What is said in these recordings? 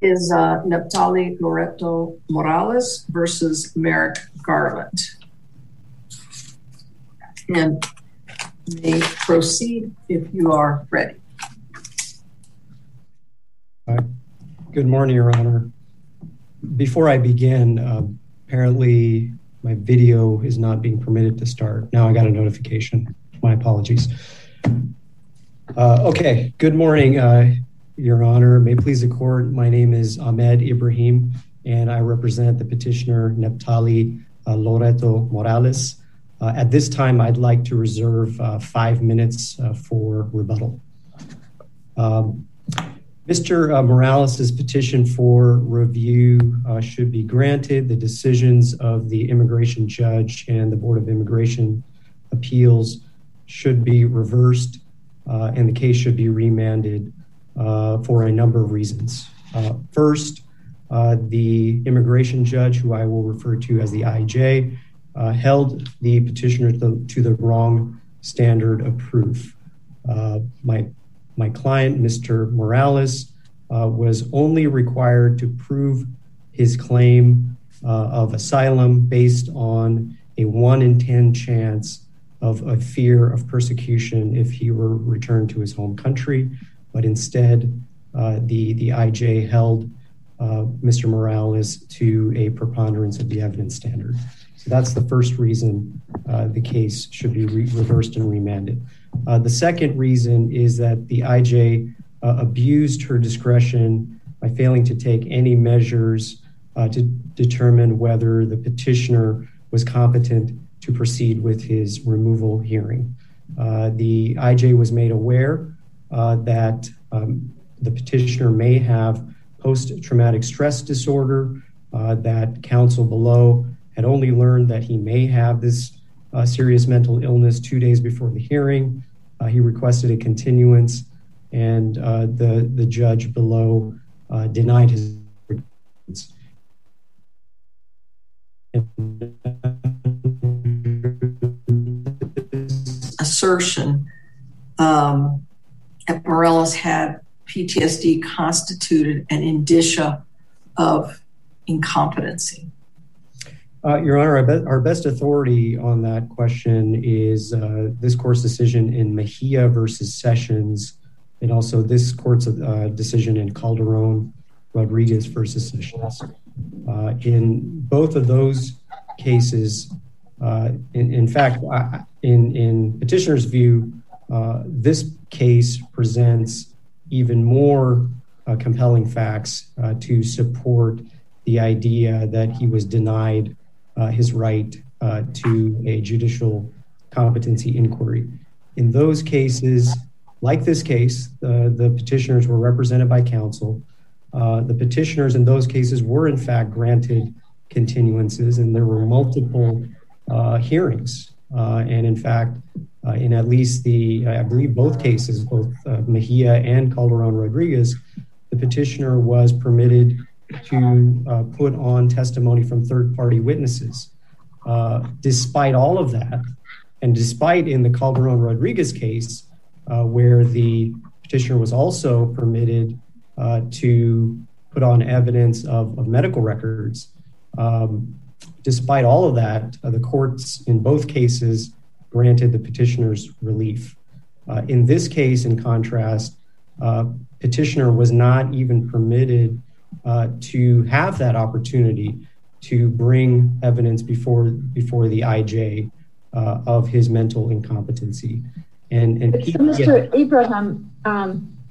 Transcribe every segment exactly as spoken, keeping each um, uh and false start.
is uh, Neptali Loreto Morales versus Merrick Garland. And you may proceed if you are ready. Uh, good morning, Your Honor. Before I begin, uh, apparently my video is not being permitted to start. Now I got a notification. My apologies. Uh, okay, good morning, uh, Your Honor. May it please the court, my name is Ahmed Ibrahim, and I represent the petitioner Neptali uh, Loreto Morales. Uh, at this time, I'd like to reserve uh, five minutes uh, for rebuttal. Um, Mister Uh, Morales' petition for review uh, should be granted. The decisions of the immigration judge and the Board of Immigration Appeals should be reversed, uh, and the case should be remanded uh, for a number of reasons. Uh, first, uh, the immigration judge, who I will refer to as the I J, uh, held the petitioner to, to the wrong standard of proof. Uh, my My client, Mister Morales, uh, was only required to prove his claim uh, of asylum based on a one in ten chance of a fear of persecution if he were returned to his home country. But instead, uh, the, the I J held uh, Mister Morales to a preponderance of the evidence standard. So that's the first reason uh, the case should be re- reversed and remanded. Uh, the second reason is that the I J uh, abused her discretion by failing to take any measures uh, to determine whether the petitioner was competent to proceed with his removal hearing. Uh, the I J was made aware uh, that um, the petitioner may have post-traumatic stress disorder, uh, that counsel below had only learned that he may have this uh, serious mental illness two days before the hearing. Uh, he requested a continuance, and uh, the, the judge below uh, denied his assertion um, that Morales had P T S D constituted an indicia of incompetency. Uh, Your Honor, our, be- our best authority on that question is uh, this court's decision in Mejia versus Sessions, and also this court's uh, decision in Calderon Rodriguez versus Sessions. Uh, in both of those cases, uh, in, in fact, uh, in, in petitioner's view, uh, this case presents even more uh, compelling facts uh, to support the idea that he was denied Uh, his right uh, to a judicial competency inquiry. In those cases, like this case, uh, the petitioners were represented by counsel. Uh, the petitioners in those cases were in fact granted continuances, and there were multiple uh, hearings. Uh, and in fact, uh, in at least the, I believe both cases, both uh, Mejia and Calderon Rodriguez, the petitioner was permitted to uh, put on testimony from third-party witnesses. Uh, despite all of that, and despite in the Calderon Rodriguez case, uh, where the petitioner was also permitted uh, to put on evidence of, of medical records, um, despite all of that, uh, the courts in both cases granted the petitioner's relief. Uh, in this case, in contrast, uh, petitioner was not even permitted Uh, to have that opportunity to bring evidence before before the I J uh, of his mental incompetency. And, and so Mister Ibrahim, um,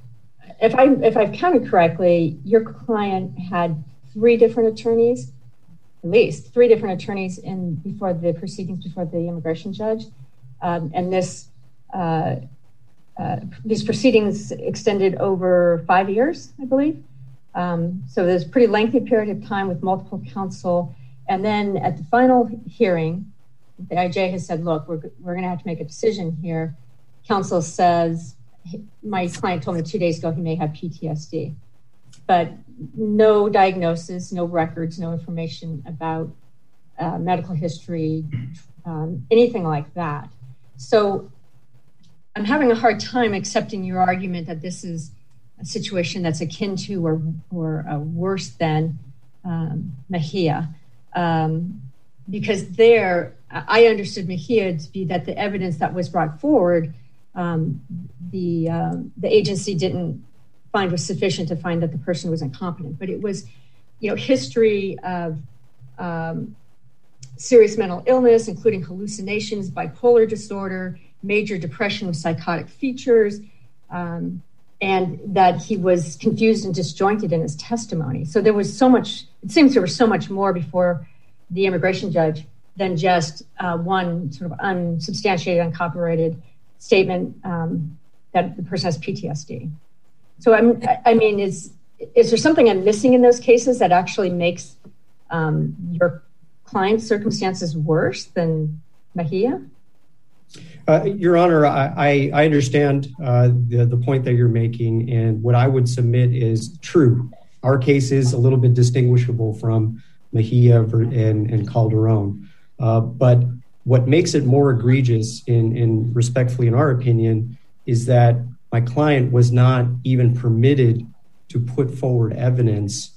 if I if I've counted correctly, your client had three different attorneys, at least three different attorneys in before the proceedings before the immigration judge, um, and this uh, uh, these proceedings extended over five years, I believe. Um, so there's a pretty lengthy period of time with multiple counsel. And then at the final hearing, the I J has said, look, we're, we're going to have to make a decision here. Counsel says, my client told me two days ago he may have P T S D, but no diagnosis, no records, no information about uh, medical history, um, anything like that. So I'm having a hard time accepting your argument that this is a situation that's akin to or, or uh, worse than um, Mejia. Um, because there, I understood Mejia to be that the evidence that was brought forward, um, the um, the agency didn't find was sufficient to find that the person was incompetent. But it was, you know, history of um, serious mental illness, including hallucinations, bipolar disorder, major depression with psychotic features, um, and that he was confused and disjointed in his testimony. So there was so much, it seems there was so much more before the immigration judge than just uh, one sort of unsubstantiated, uncopyrighted statement um, that the person has P T S D. So I'm, I mean, is is there something I'm missing in those cases that actually makes um, your client's circumstances worse than Mejia? Uh, Your Honor, I, I understand uh, the, the point that you're making, and what I would submit is true. Our case is a little bit distinguishable from Mejia and, and Calderon. Uh, but what makes it more egregious, in, in respectfully in our opinion, is that my client was not even permitted to put forward evidence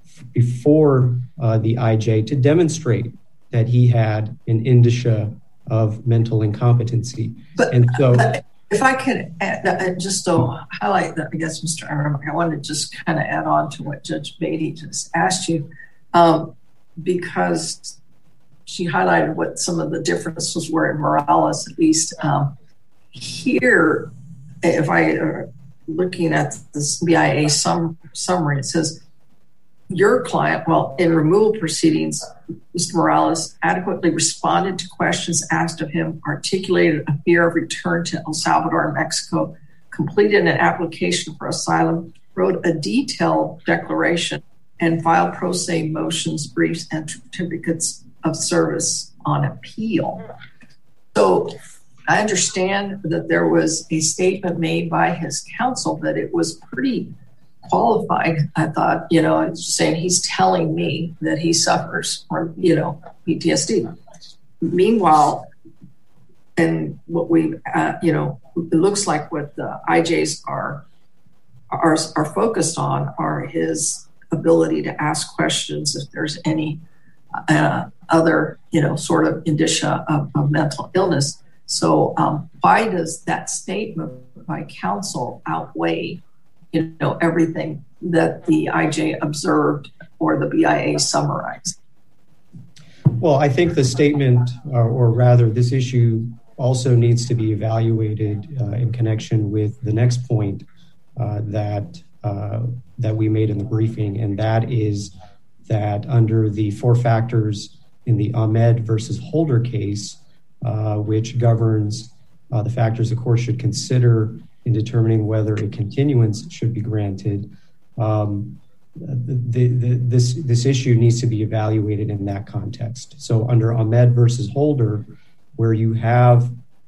before uh, the I J to demonstrate that he had an indicia of mental incompetency. But, and so, but if I could add, uh, just to highlight that, I guess, Mister Aram, I wanted to just kind of add on to what Judge Beatty just asked you, um, because she highlighted what some of the differences were in Morales, at least. Um, here, if I are looking at this B I A sum, summary, it says, your client, well, in removal proceedings, Mister Morales adequately responded to questions asked of him, articulated a fear of return to El Salvador and Mexico, completed an application for asylum, wrote a detailed declaration, and filed pro se motions, briefs, and certificates of service on appeal. So I understand that there was a statement made by his counsel that it was pretty qualified. I thought, you know, it's saying he's telling me that he suffers from, you know, P T S D. Meanwhile, and what we, uh, you know, it looks like what the I Js are, are, are focused on are his ability to ask questions if there's any uh, other, you know, sort of indicia of, of mental illness. So um, why does that statement by counsel outweigh, you know, everything that the I J observed or the B I A summarized? Well, I think the statement, or, or rather this issue, also needs to be evaluated uh, in connection with the next point uh, that uh, that we made in the briefing, and that is that under the four factors in the Ahmed versus Holder case, uh, which governs uh, the factors the court should consider in determining whether a continuance should be granted, um, the, the, this, this issue needs to be evaluated in that context. So under Ahmed versus Holder, where you have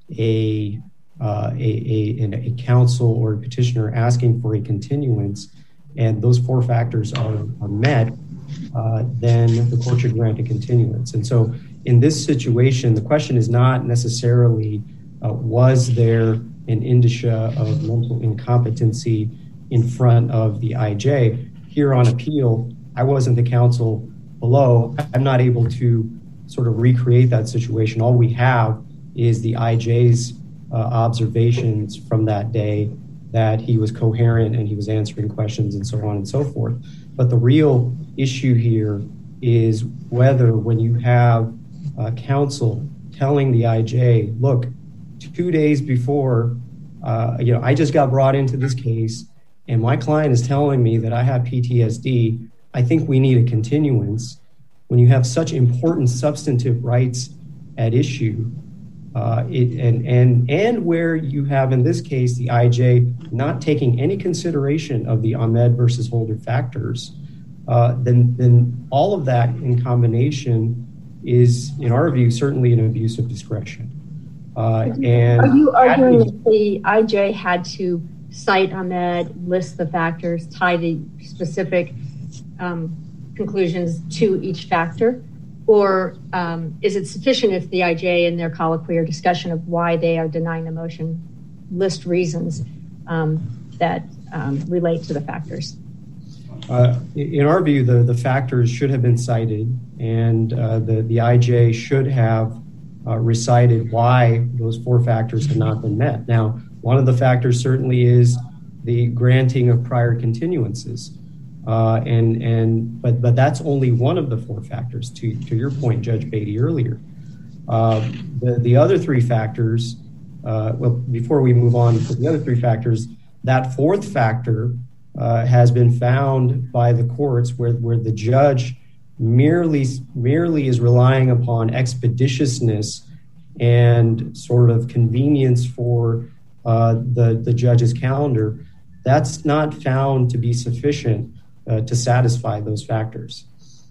a, uh, a, a, a counsel or a petitioner asking for a continuance, and those four factors are, are met, uh, then the court should grant a continuance. And so in this situation, the question is not necessarily uh, was there an indicia of mental incompetency in front of the I J. Here on appeal, I wasn't the counsel below. I'm not able to sort of recreate that situation. All we have is the I J's uh, observations from that day that he was coherent and he was answering questions and so on and so forth. But the real issue here is whether when you have uh, counsel telling the I J, look, two days before, uh, you know, I just got brought into this case and my client is telling me that I have P T S D, I think we need a continuance. When you have such important substantive rights at issue, uh, it, and, and, and where you have, in this case, the I J not taking any consideration of the Ahmed versus Holder factors, uh, then, then all of that in combination is, in our view, certainly an abuse of discretion. Uh, and Are you arguing that the I J had to cite Ahmed, list the factors, tie the specific um, conclusions to each factor? Or um, is it sufficient if the I J in their colloquy or discussion of why they are denying the motion list reasons um, that um, relate to the factors? Uh, in our view, the, the factors should have been cited, and uh, the, the I J should have uh, recited why those four factors have not been met. Now, one of the factors certainly is the granting of prior continuances. Uh, and and but but that's only one of the four factors, to, to your point, Judge Beatty, earlier. Uh, the, the other three factors, uh, well, before we move on to the other three factors, that fourth factor uh, has been found by the courts where, where the judge merely, merely is relying upon expeditiousness and sort of convenience for uh, the, the judge's calendar. That's not found to be sufficient uh, to satisfy those factors.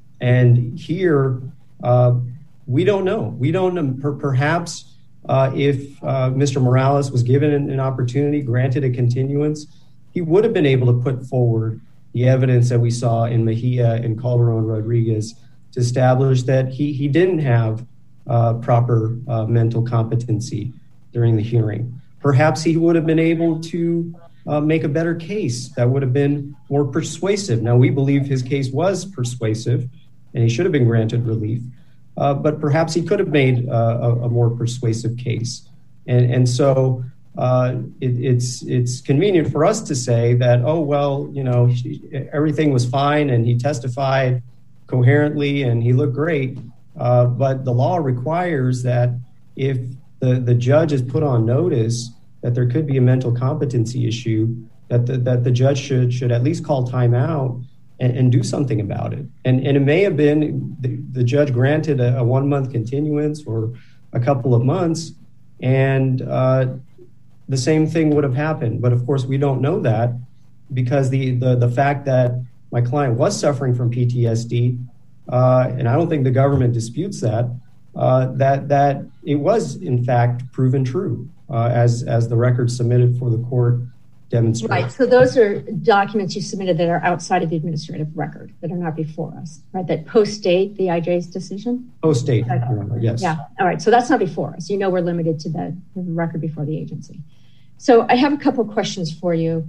And here, uh, we don't know. We don't know. Perhaps uh, if uh, Mister Morales was given an, an opportunity, granted a continuance, he would have been able to put forward the evidence that we saw in Mejia and Calderon Rodriguez to establish that he, he didn't have uh, proper uh, mental competency during the hearing. Perhaps he would have been able to uh, make a better case that would have been more persuasive. Now, we believe his case was persuasive and he should have been granted relief, uh, but perhaps he could have made uh, a, a more persuasive case. And, and so uh, it, it's it's convenient for us to say that, oh, well, you know, everything was fine and he testified coherently and he looked great. Uh, but the law requires that if the, the judge is put on notice that there could be a mental competency issue, that the, that the judge should should at least call time out and, and do something about it. And, and it may have been the, the judge granted a, a one-month continuance or a couple of months, and uh, the same thing would have happened. But of course, we don't know that because the, the, the fact that my client was suffering from P T S D, uh, and I don't think the government disputes that, uh, that that it was, in fact, proven true, uh, as, as the record submitted for the court demonstrates. Right, so those are documents you submitted that are outside of the administrative record, that are not before us, right, that post-date the I J's decision? Post-date, yes. Yeah, all right, so that's not before us. You know we're limited to the, the record before the agency. So I have a couple of questions for you.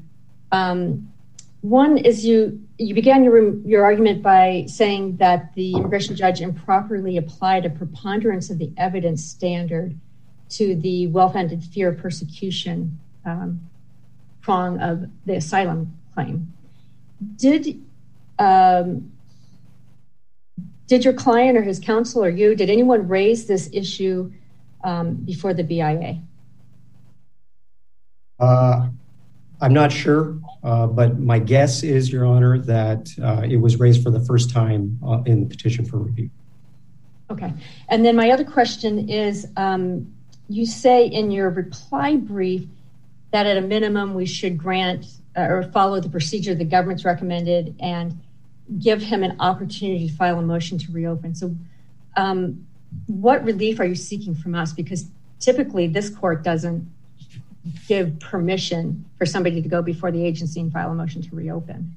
Um, one is you you began your, your argument by saying that the immigration judge improperly applied a preponderance of the evidence standard to the well-founded fear of persecution um, prong of the asylum claim. Did um, did your client or his counsel or you, did anyone raise this issue um, before the B I A? Uh, I'm not sure, uh, but my guess is, Your Honor, that uh, it was raised for the first time uh, in the petition for review. Okay. And then my other question is, um, you say in your reply brief that at a minimum we should grant uh, or follow the procedure the government's recommended and give him an opportunity to file a motion to reopen. So um, what relief are you seeking from us? Because typically this court doesn't give permission for somebody to go before the agency and file a motion to reopen.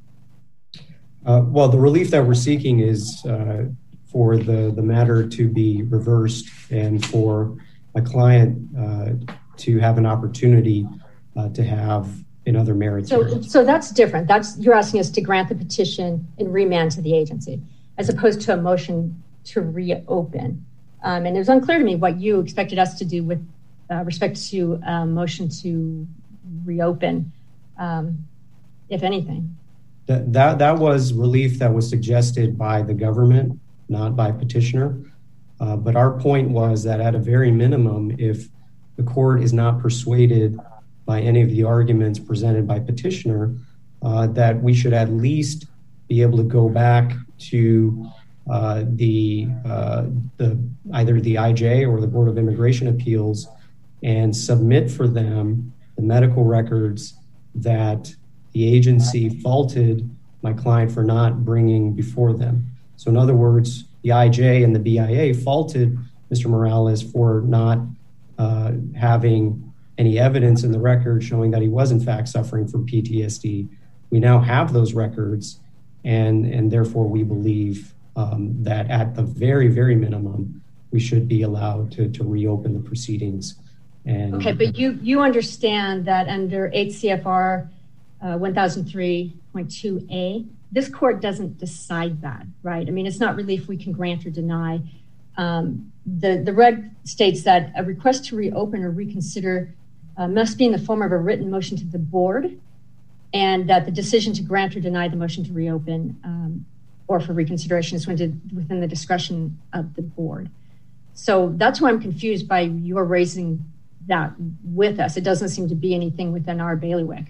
Uh, well, the relief that we're seeking is uh, for the, the matter to be reversed and for my client uh, to have an opportunity uh, to have another merits so, hearing. So that's different. That's you're asking us to grant the petition and remand to the agency, as opposed to a motion to reopen. Um, and it was unclear to me what you expected us to do with uh, respect to a motion to reopen, um, if anything. That, that that was relief that was suggested by the government, not by petitioner. Uh, but our point was that at a very minimum, if the court is not persuaded by any of the arguments presented by petitioner, uh, that we should at least be able to go back to uh, the uh, the either the I J or the Board of Immigration Appeals and submit for them the medical records that the agency faulted my client for not bringing before them. So in other words, the I J and the B I A faulted Mister Morales for not uh, having any evidence in the record showing that he was in fact suffering from P T S D. We now have those records, and, and therefore we believe um, that at the very, very minimum, we should be allowed to, to reopen the proceedings And okay, but you you understand that under eight C F R uh, one thousand three point two A, this court doesn't decide that, right? I mean, it's not relief we can grant or deny. Um, the, the reg states that a request to reopen or reconsider uh, must be in the form of a written motion to the board, and that the decision to grant or deny the motion to reopen um, or for reconsideration is within the discretion of the board. So that's why I'm confused by your raising that with us. It doesn't seem to be anything within our bailiwick.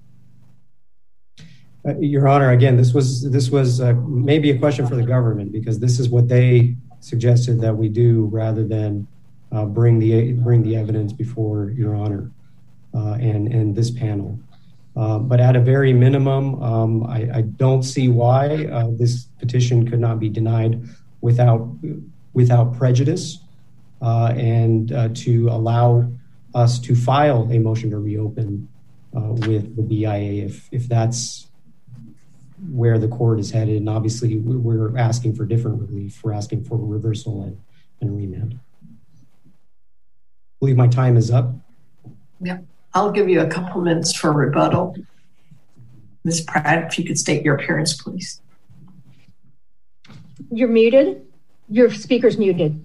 Uh, Your Honor, again, this was this was uh, maybe a question for the government, because this is what they suggested that we do, rather than uh, bring the bring the evidence before Your Honor uh, and and this panel. Uh, but at a very minimum, um, I, I don't see why uh, this petition could not be denied without without prejudice, uh, and uh, to allow us to file a motion to reopen uh, with the B I A if if that's where the court is headed. And obviously we're asking for different relief. We're asking for reversal and, and remand. I believe my time is up. Yeah, I'll give you a couple minutes for rebuttal. Miz Pratt, if you could state your appearance, please. You're muted. Your speaker's muted.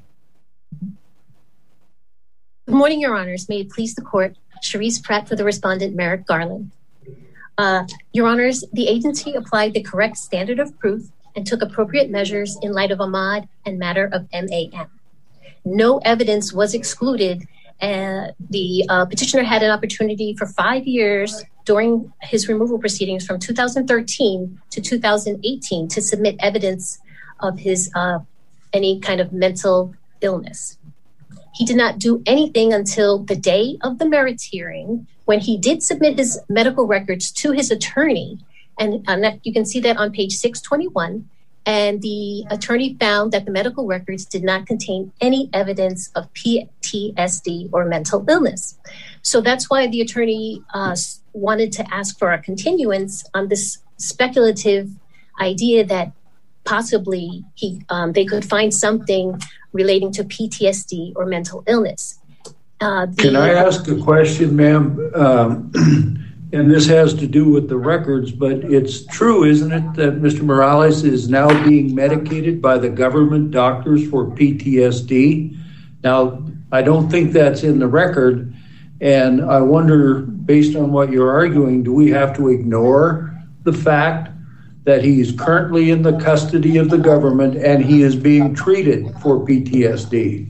Good morning, Your Honors. May it please the court, Cherise Pratt for the respondent, Merrick Garland. Uh, Your Honors, the agency applied the correct standard of proof and took appropriate measures in light of Ahmad and matter of M A M. No evidence was excluded. Uh, the uh, petitioner had an opportunity for five years during his removal proceedings from two thousand thirteen to two thousand eighteen to submit evidence of his uh, any kind of mental illness. He did not do anything until the day of the merits hearing, when he did submit his medical records to his attorney. And, and that, you can see that on page six twenty-one. And the attorney found that the medical records did not contain any evidence of P T S D or mental illness. So that's why the attorney uh, wanted to ask for a continuance on this speculative idea that possibly he um, they could find something relating to P T S D or mental illness. Uh, the, Can I ask a question, ma'am? Um, and this has to do with the records, but it's true, isn't it, that Mister Morales is now being medicated by the government doctors for P T S D? Now, I don't think that's in the record, and I wonder, based on what you're arguing, do we have to ignore the fact that he is currently in the custody of the government and he is being treated for P T S D?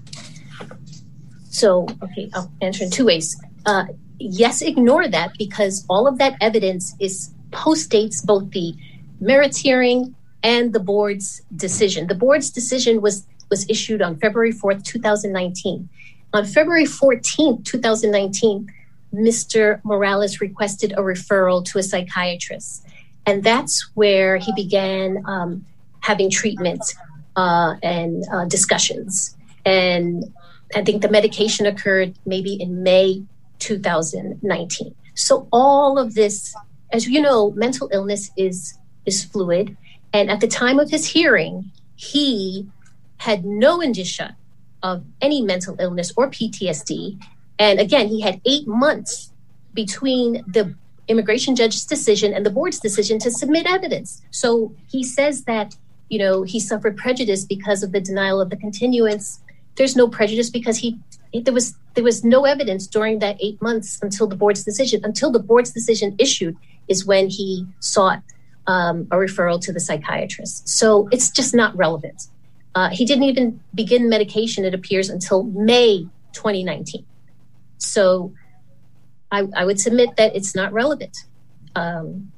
So, okay, I'll answer in two ways. Uh, yes, ignore that, because all of that evidence is postdates both the merits hearing and the board's decision. The board's decision was, was issued on February fourth, two thousand nineteen. On February fourteenth, two thousand nineteen, Mister Morales requested a referral to a psychiatrist. And that's where he began um, having treatment uh, and uh, discussions. And I think the medication occurred maybe in May two thousand nineteen. So all of this, as you know, mental illness is, is fluid. And at the time of his hearing, he had no indicia of any mental illness or P T S D. And again, he had eight months between the immigration judge's decision and the board's decision to submit evidence. So he says that, you know, he suffered prejudice because of the denial of the continuance. There's no prejudice because he there was there was no evidence during that eight months until the board's decision. Until the board's decision issued is when he sought um, a referral to the psychiatrist. So it's just not relevant. Uh, he didn't even begin medication, it appears, until May twenty nineteen. So I, I would submit that it's not relevant. Um,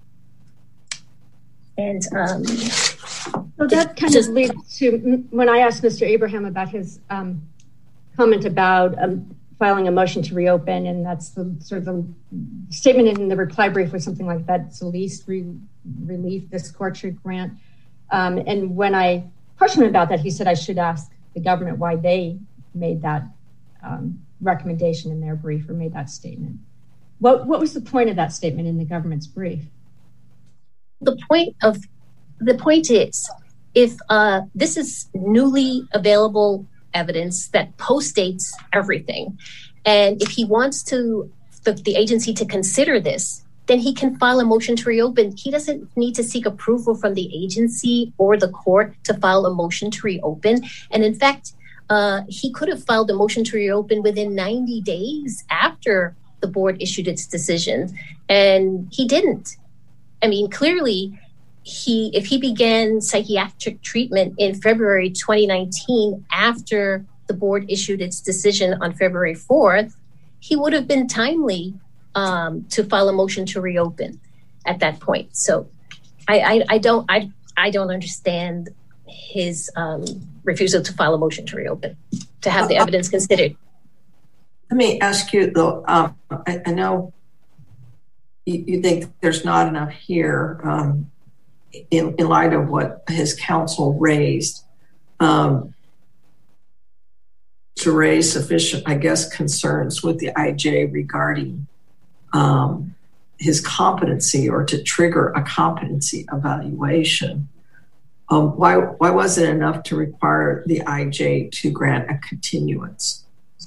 and um, so that kind just, of leads to when I asked Mister Abraham about his um, comment about um, filing a motion to reopen, and that's the sort of the statement in the reply brief was something like that. It's the least re- relief this court should grant. Um, and when I questioned him about that, he said I should ask the government why they made that um, recommendation in their brief or made that statement. What what was the point of that statement in the government's brief? The point of the point is, if uh, this is newly available evidence that postdates everything. And if he wants to, the, the agency to consider this, then he can file a motion to reopen. He doesn't need to seek approval from the agency or the court to file a motion to reopen. And in fact, uh, he could have filed a motion to reopen within ninety days after the board issued its decision, and he didn't. I mean, clearly, he if he began psychiatric treatment in February twenty nineteen after the board issued its decision on February fourth, he would have been timely um, to file a motion to reopen at that point. So I, I, I don't I I don't understand his um, refusal to file a motion to reopen, to have the evidence considered. Let me ask you though, um, I, I know you, you think there's not enough here um, in, in light of what his counsel raised um, to raise sufficient, I guess, concerns with the I J regarding um, his competency or to trigger a competency evaluation. Um, why, why wasn't it enough to require the I J to grant a continuance?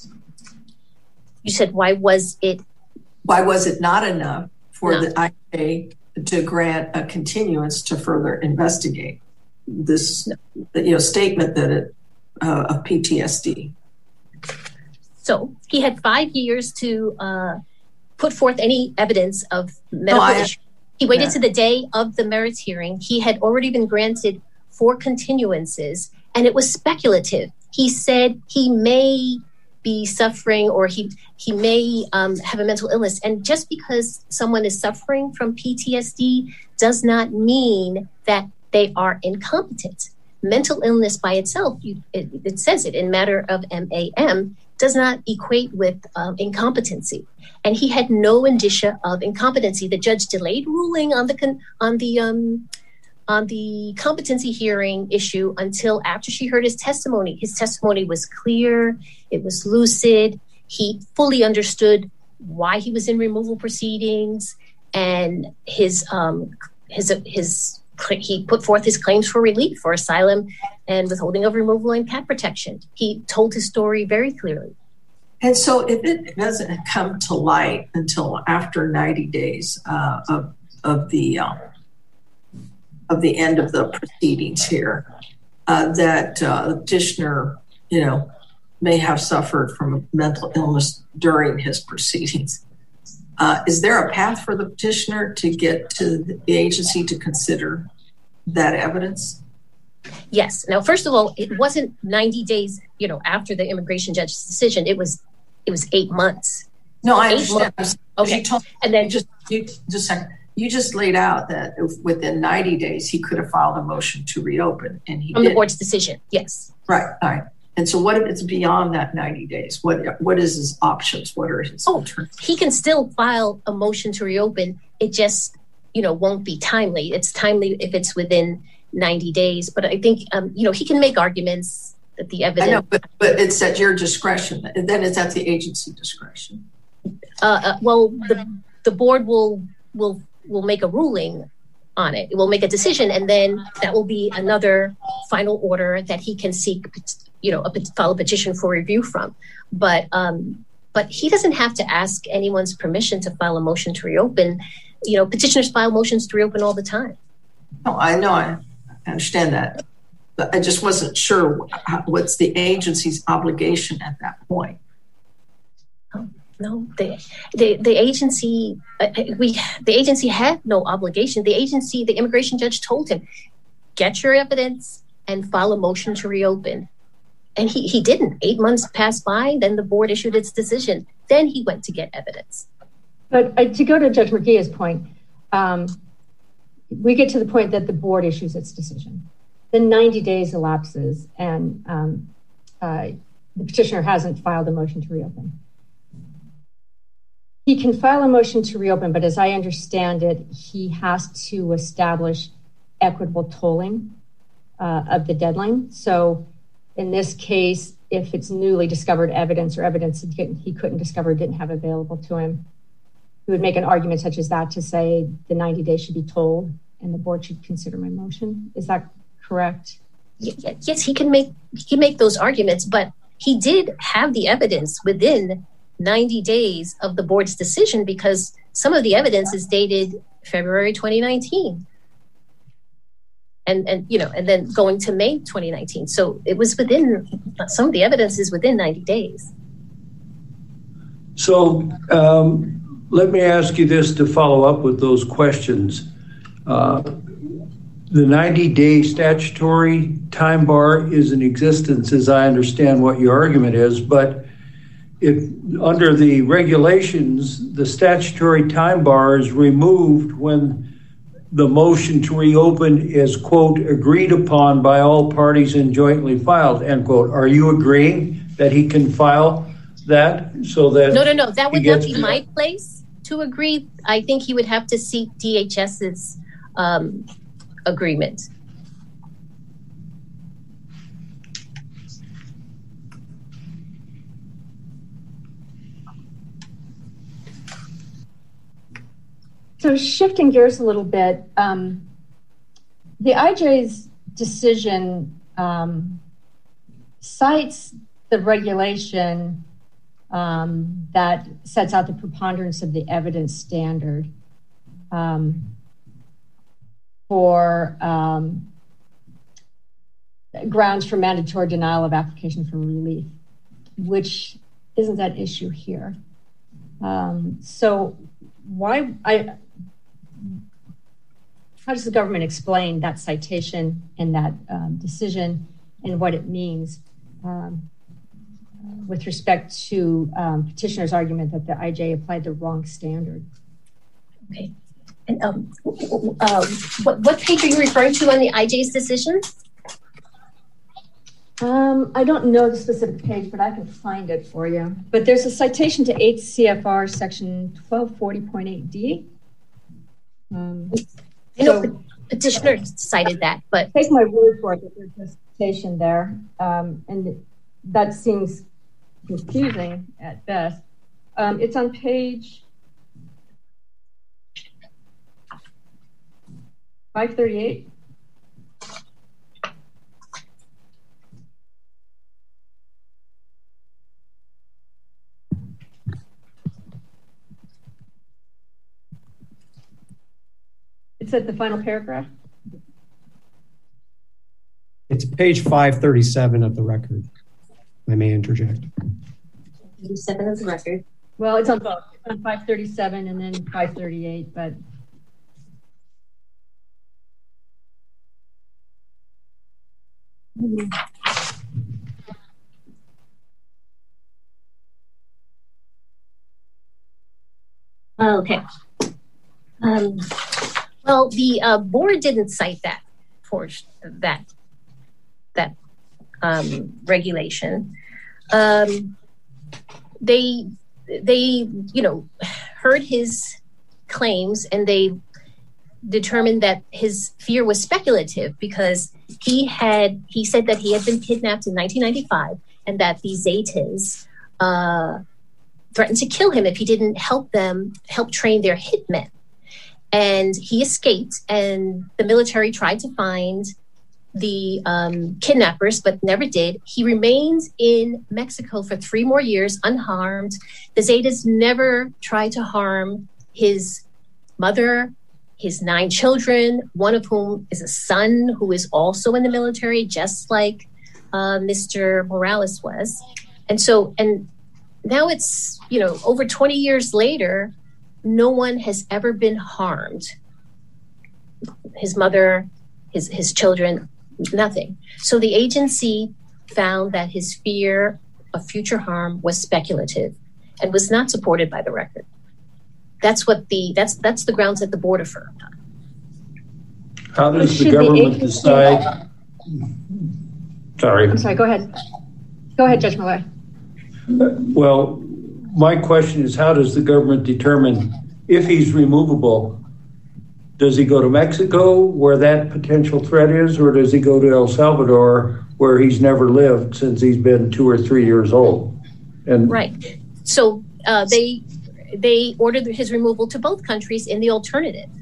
You said, why was it? Why was it not enough for no. the I J to grant a continuance to further investigate this, no. you know, statement that it uh, of P T S D? So he had five years to uh, put forth any evidence of medical no, issue. He waited yeah. to the day of the merits hearing. He had already been granted four continuances, and it was speculative. He said he may be suffering or he he may um, have a mental illness. And just because someone is suffering from P T S D does not mean that they are incompetent. Mental illness by itself, you, it, it says it in matter of M A M, does not equate with um, incompetency. And he had no indicia of incompetency. The judge delayed ruling on the con- on the um, on the competency hearing issue until after she heard his testimony. His testimony was clear. It was lucid. He fully understood why he was in removal proceedings, and his um, his his he put forth his claims for relief, for asylum and withholding of removal and cat protection. He told his story very clearly. And so if it doesn't come to light until after ninety days uh, of of the uh, of the end of the proceedings here, uh, that uh, the petitioner, you know, may have suffered from a mental illness during his proceedings, uh, is there a path for the petitioner to get to the agency to consider that evidence? Yes. Now, first of all, it wasn't ninety days, you know, after the immigration judge's decision. It was it was eight months. No, I eight understand. Months. Okay. You told, and then you just you, just a second. You just laid out that if within ninety days he could have filed a motion to reopen, and he from did. The board's decision. Yes. Right. All right. And so, what if it's beyond that ninety days? What what is his options? What are his oh, alternatives? He can still file a motion to reopen. It just, you know, won't be timely. It's timely if it's within ninety days. But I think, um, you know, he can make arguments that the evidence. I know, but, but it's at your discretion. And then it's at the agency discretion. Uh, uh, well, the the board will will will make a ruling on it. It will make a decision, and then that will be another final order that he can seek, you know, a, file a petition for review from. But um, but he doesn't have to ask anyone's permission to file a motion to reopen. You know, petitioners file motions to reopen all the time. Oh, I know. I understand that. But I just wasn't sure what's the agency's obligation at that point. Oh, no, the, the, the agency, uh, we, the agency had no obligation. The agency, the immigration judge told him, get your evidence and file a motion to reopen. And he, he didn't. Eight months passed by, then the board issued its decision. Then he went to get evidence. But uh, to go to Judge Murguia's point, um, we get to the point that the board issues its decision. Then ninety days elapses, and um, uh, the petitioner hasn't filed a motion to reopen. He can file a motion to reopen, but as I understand it, he has to establish equitable tolling uh, of the deadline. So in this case, if it's newly discovered evidence or evidence that he couldn't discover, didn't have available to him, he would make an argument such as that to say the ninety days should be tolled and the board should consider my motion. Is that correct? yes, he can make he can make those arguments, but he did have the evidence within ninety days of the board's decision, because some of the evidence is dated February twenty nineteen. And, and you know, and then going to May twenty nineteen. So it was within, some of the evidence is within ninety days. So um, let me ask you this to follow up with those questions. Uh, the ninety-day statutory time bar is in existence, as I understand what your argument is, but if under the regulations, the statutory time bar is removed when the motion to reopen is, quote, agreed upon by all parties and jointly filed, end quote. Are you agreeing that he can file that so that... No, no, no. That would not be my place to agree. I think he would have to seek D H S's um, agreement. So shifting gears a little bit, um, the I J's decision um, cites the regulation um, that sets out the preponderance of the evidence standard um, for um, grounds for mandatory denial of application for relief, which isn't that issue here. Um, so why I how does the government explain that citation and that um, decision and what it means um, with respect to um, petitioner's argument that the I J applied the wrong standard? Okay. And um, uh, what, what page are you referring to on the I J's decision? Um, I don't know the specific page, but I can find it for you. But there's a citation to eight C F R section twelve forty point eight D. Um, I know so, petitioner cited that, but... Take my word for it that there's a citation there. Um, and that seems confusing at best. Um, it's on page five thirty-eight. It's at the final paragraph. It's page five thirty-seven of the record. I may interject. thirty-seven of the record. Well, it's on both. It's on five thirty-seven and then five thirty-eight, but mm-hmm. Okay. Um, well, the uh, board didn't cite that for that that um, regulation. Um, they they you know heard his claims and they determined that his fear was speculative because he had he said that he had been kidnapped in nineteen ninety-five and that the Zetas uh, threatened to kill him if he didn't help them help train their hitmen. And he escaped, and the military tried to find the um, kidnappers, but never did. He remained in Mexico for three more years, unharmed. The Zetas never tried to harm his mother, his nine children, one of whom is a son who is also in the military, just like uh, Mister Morales was. And so, and now it's, you know, over twenty years later, no one has ever been harmed. His mother, his, his children, nothing. So the agency found that his fear of future harm was speculative and was not supported by the record. That's what the that's that's the grounds that the board affirmed. How does the government decide? Sorry. I'm sorry, go ahead. Go ahead, Judge Malloy. Well, my question is, how does the government determine if he's removable? Does he go to Mexico where that potential threat is, or does he go to El Salvador where he's never lived since he's been two or three years old? And right. So uh, they they ordered his removal to both countries in the alternative.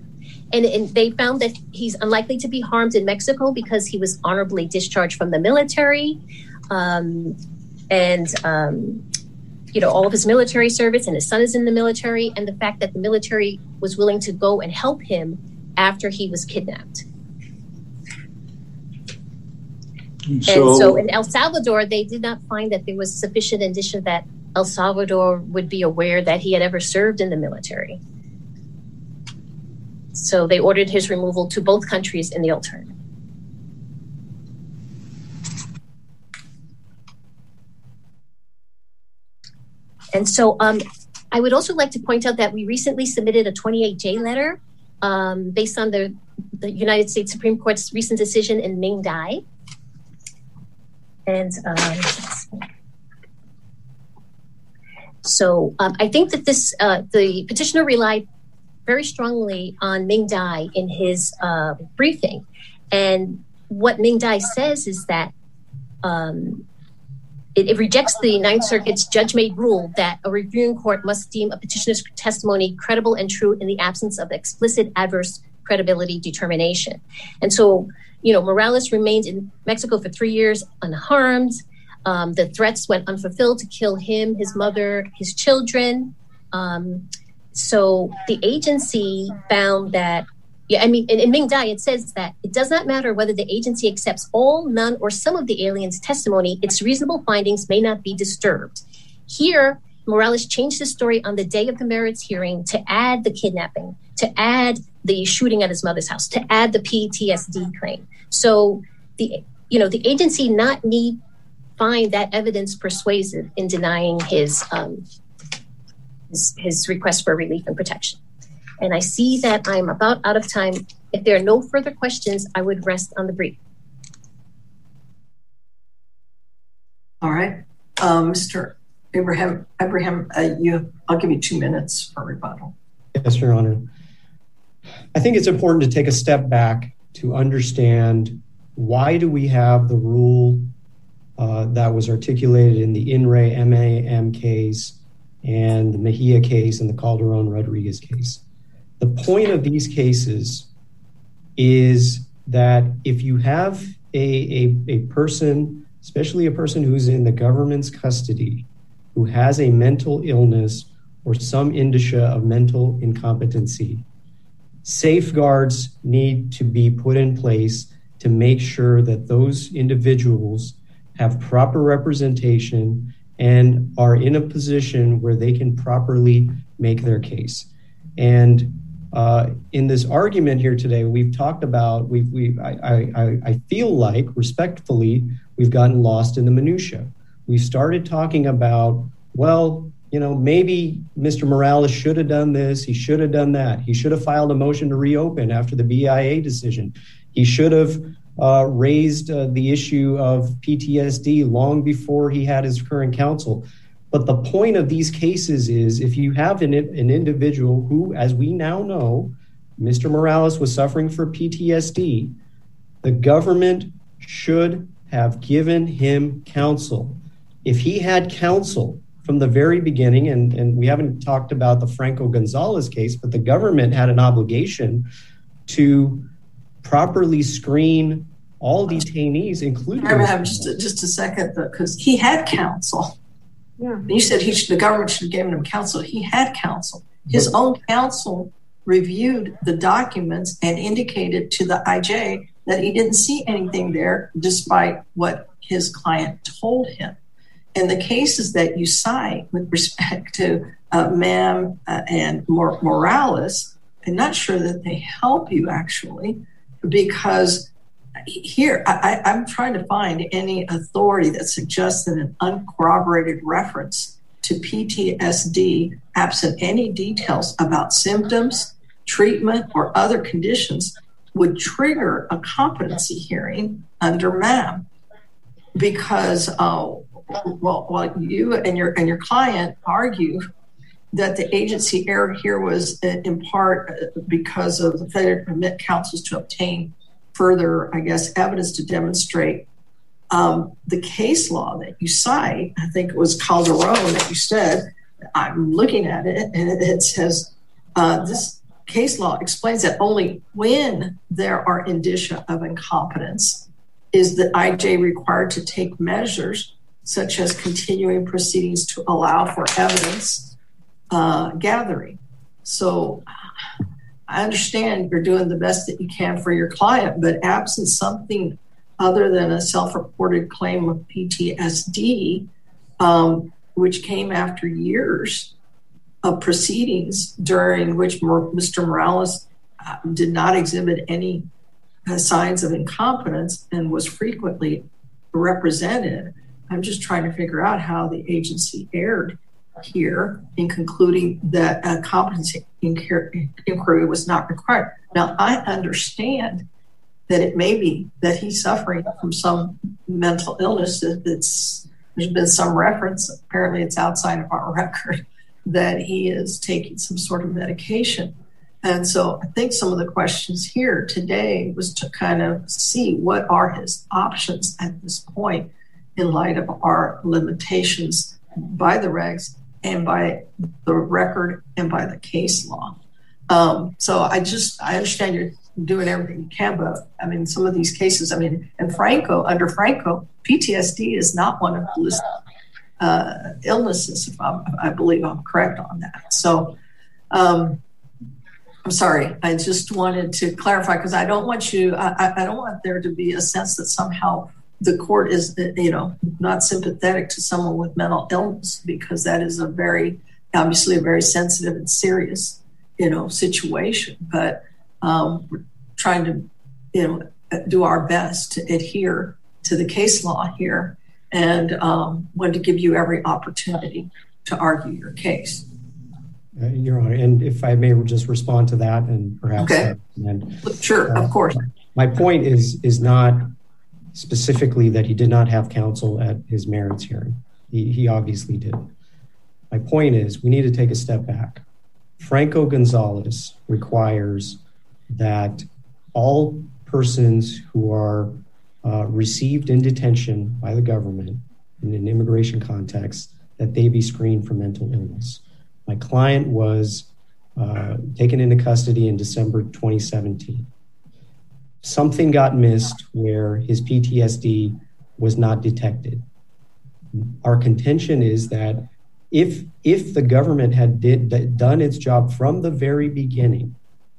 and, and they found that he's unlikely to be harmed in Mexico because he was honorably discharged from the military. Um, and, um, you know, all of his military service, and his son is in the military, and the fact that the military was willing to go and help him after he was kidnapped. So, and so in El Salvador, they did not find that there was sufficient indicia that El Salvador would be aware that he had ever served in the military. So they ordered his removal to both countries in the alternative. And so um, I would also like to point out that we recently submitted a twenty-eight J letter um, based on the, the United States Supreme Court's recent decision in Ming Dai. And um, so um, I think that this uh, the petitioner relied very strongly on Ming Dai in his uh, briefing. And what Ming Dai says is that um, It, it rejects the Ninth Circuit's judge-made rule that a reviewing court must deem a petitioner's testimony credible and true in the absence of explicit adverse credibility determination. And so, you know, Morales remained in Mexico for three years unharmed. Um, the threats went unfulfilled to kill him, his mother, his children. Um, so the agency found that, yeah, I mean, in, in Ming Dai, it says that it does not matter whether the agency accepts all, none, or some of the alien's testimony, its reasonable findings may not be disturbed. Here, Morales changed the story on the day of the merits hearing to add the kidnapping, to add the shooting at his mother's house, to add the P T S D claim. So the, you know, the agency not need find that evidence persuasive in denying his, um, his, his request for relief and protection. And I see that I'm about out of time. If there are no further questions, I would rest on the brief. All right. Um, Mister Abraham, Abraham, uh, you, I'll give you two minutes for rebuttal. Yes, Your Honor. I think it's important to take a step back to understand why do we have the rule uh, that was articulated in the In Re M A M case and the Mejia case and the Calderon-Rodriguez case. The point of these cases is that if you have a, a, a person, especially a person who's in the government's custody, who has a mental illness or some indicia of mental incompetency, safeguards need to be put in place to make sure that those individuals have proper representation and are in a position where they can properly make their case. And uh, in this argument here today, we've talked about, we've, we, I, I, I feel like, respectfully, we've gotten lost in the minutia. We started talking about, well, you know, maybe Mister Morales should have done this. He should have done that. He should have filed a motion to reopen after the B I A decision. He should have uh, raised uh, the issue of P T S D long before he had his current counsel. But the point of these cases is if you have an, an individual who, as we now know, Mister Morales was suffering for P T S D, the government should have given him counsel. If he had counsel from the very beginning, and, and we haven't talked about the Franco Gonzalez case, but the government had an obligation to properly screen all detainees, including... I have just a, just a second, because he had counsel. Yeah. You said he should, the government should have given him counsel. He had counsel. His but, own counsel reviewed the documents and indicated to the I J that he didn't see anything there, despite what his client told him. And the cases that you cite with respect to uh, Mam uh, and Mor- Morales, I'm not sure that they help you, actually, because here, I, I'm trying to find any authority that suggests that an uncorroborated reference to P T S D, absent any details about symptoms, treatment, or other conditions, would trigger a competency hearing under Mam. Because, uh, well, well, you and your and your client argue that the agency error here was in part because of the failure to permit counsels to obtain further, I guess, evidence to demonstrate um, the case law that you cite. I think it was Calderon that you said. I'm looking at it, and it says uh, this case law explains that only when there are indicia of incompetence is the I J required to take measures such as continuing proceedings to allow for evidence uh, gathering. So I understand you're doing the best that you can for your client, but absent something other than a self-reported claim of P T S D, um, which came after years of proceedings during which Mister Morales uh, did not exhibit any uh, signs of incompetence and was frequently represented. I'm just trying to figure out how the agency erred here in concluding that a competency inquiry was not required. Now, I understand that it may be that he's suffering from some mental illness that's, there's been some reference, apparently it's outside of our record, that he is taking some sort of medication. And so I think some of the questions here today was to kind of see what are his options at this point in light of our limitations by the regs and by the record and by the case law. Um, so I just, I understand you're doing everything you can, but I mean, some of these cases, I mean, and Franco, under Franco, P T S D is not one of the list uh, illnesses, if I'm, I believe I'm correct on that. So um, I'm sorry, I just wanted to clarify because I don't want you, I, I don't want there to be a sense that somehow the court is, you know, not sympathetic to someone with mental illness, because that is a very, obviously a very sensitive and serious, you know, situation. But um, we're trying to, you know, do our best to adhere to the case law here, and um, want to give you every opportunity to argue your case. Uh, Your Honor, and if I may just respond to that, and perhaps okay. uh, and, sure, uh, of course. My point is is not specifically that he did not have counsel at his merits hearing. He, he obviously did. My point is we need to take a step back. Franco Gonzalez requires that all persons who are uh, received in detention by the government in an immigration context, that they be screened for mental illness. My client was uh, taken into custody in December twenty seventeen. Something got missed where his P T S D was not detected. Our contention is that if if the government had did, done its job from the very beginning,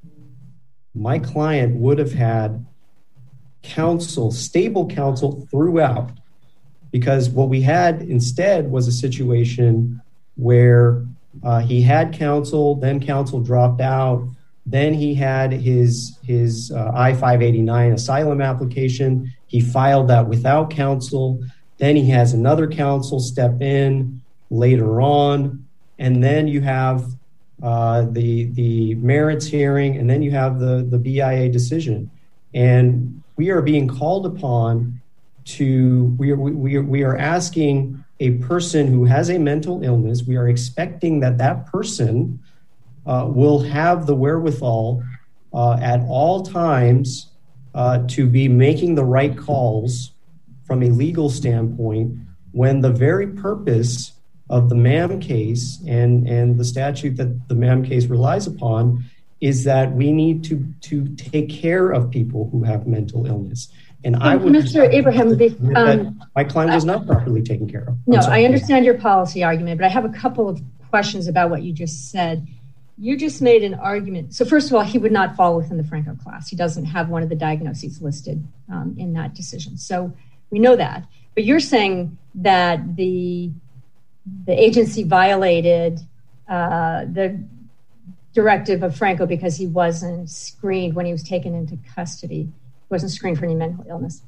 my client would have had counsel, stable counsel throughout, because what we had instead was a situation where uh, he had counsel, then counsel dropped out, then he had his his uh, I five eighty-nine asylum application. He filed that without counsel. Then he has another counsel step in later on, and then you have uh, the the merits hearing, and then you have the the B I A decision. And we are being called upon to we are we are, we are asking a person who has a mental illness. We are expecting that that person Uh, will have the wherewithal uh, at all times uh, to be making the right calls from a legal standpoint, when the very purpose of the M A M case and, and the statute that the M A M case relies upon is that we need to, to take care of people who have mental illness. And I would Mister Abraham, the, um, my client was not properly taken care of. No, I understand your policy argument, but I have a couple of questions about what you just said. You just made an argument. So first of all, he would not fall within the Franco class. He doesn't have one of the diagnoses listed um, in that decision. So we know that. But you're saying that the the agency violated uh, the directive of Franco because he wasn't screened when he was taken into custody. He wasn't screened for any mental illness.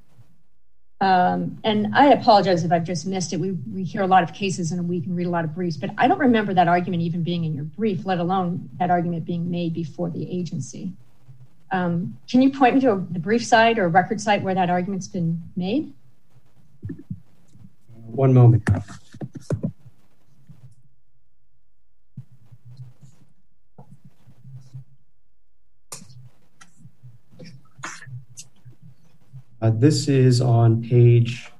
Um, and I apologize if I've just missed it. We we hear a lot of cases and we can read a lot of briefs, but I don't remember that argument even being in your brief, let alone that argument being made before the agency. Um, can you point me to a, the brief site or a record site where that argument's been made? One moment. Uh, this is on page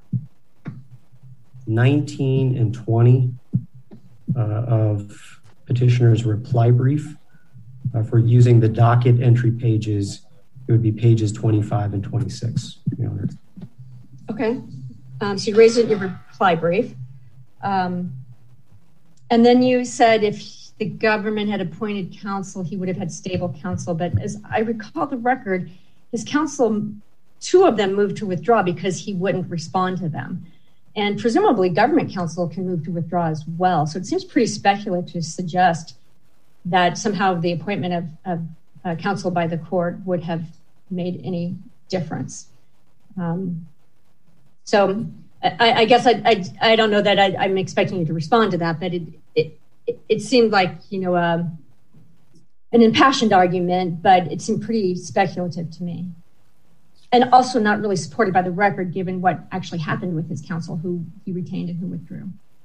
nineteen and twenty uh, of petitioner's reply brief. Uh, for using the docket entry pages, it would be pages twenty-five and twenty-six, Your Honor. Okay. Um, so you raised it in your reply brief. Um, and then you said if the government had appointed counsel, he would have had stable counsel. But as I recall the record, his counsel, two of them moved to withdraw because he wouldn't respond to them. And presumably government counsel can move to withdraw as well. So it seems pretty speculative to suggest that somehow the appointment of, of uh, counsel by the court would have made any difference. Um, so I, I guess I, I I don't know that I, I'm expecting you to respond to that, but it it it seemed like, you know, uh, an impassioned argument, but it seemed pretty speculative to me, and also not really supported by the record, given what actually happened with his counsel, who he retained and who withdrew.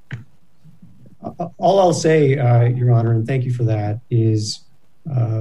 All I'll say, uh, Your Honor, and thank you for that, is uh,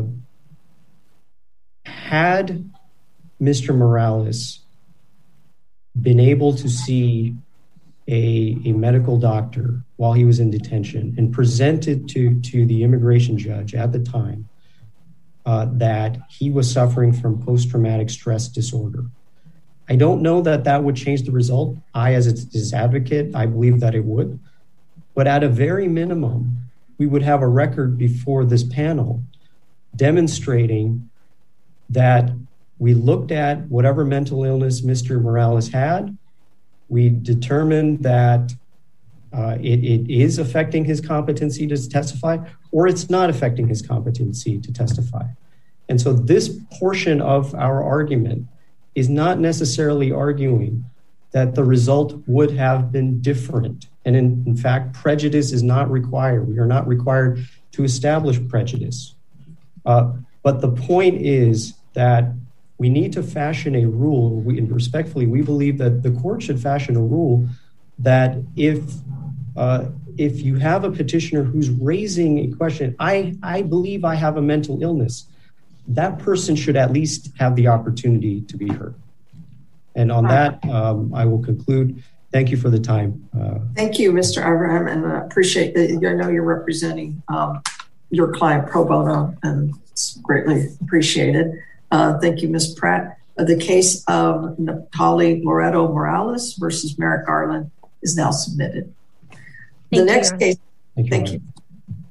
had Mister Morales been able to see a, a medical doctor while he was in detention and presented to, to the immigration judge at the time uh, that he was suffering from post-traumatic stress disorder, I don't know that that would change the result. I, as his advocate, I believe that it would. But at a very minimum, we would have a record before this panel demonstrating that we looked at whatever mental illness Mister Morales had. We determined that uh, it, it is affecting his competency to testify, or it's not affecting his competency to testify. And so this portion of our argument is not necessarily arguing that the result would have been different. And in, in fact, prejudice is not required. We are not required to establish prejudice. Uh, but the point is that we need to fashion a rule, we, and respectfully, we believe that the court should fashion a rule that if uh, if you have a petitioner who's raising a question, I, I believe I have a mental illness, that person should at least have the opportunity to be heard. And on that, um, I will conclude. Thank you for the time. Uh, Thank you, Mister Abraham, and I appreciate that. I know you're representing um, your client pro bono, and it's greatly appreciated. Uh, thank you, Miz Pratt. Uh, the case of Natalie Loreto Morales versus Merrick Garland is now submitted. Thank the you, next case, thank you. thank you.